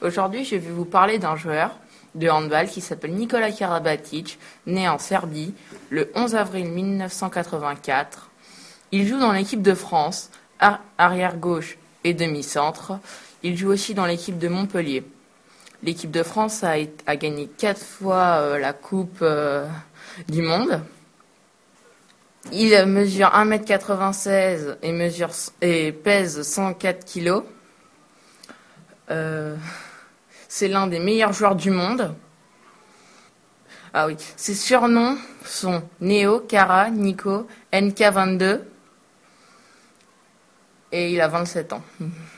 Aujourd'hui, je vais vous parler d'un joueur de handball qui s'appelle Nikola Karabatic, né en Serbie le 11 avril 1984. Il joue dans l'équipe de France, arrière gauche et demi-centre. Il joue aussi dans l'équipe de Montpellier. L'équipe de France a gagné 4 fois la Coupe du Monde. Il mesure 1m96 et pèse 104 kg. C'est l'un des meilleurs joueurs du monde. Ah oui, ses surnoms sont Neo, Kara, Nico, NK22 et il a 27 ans.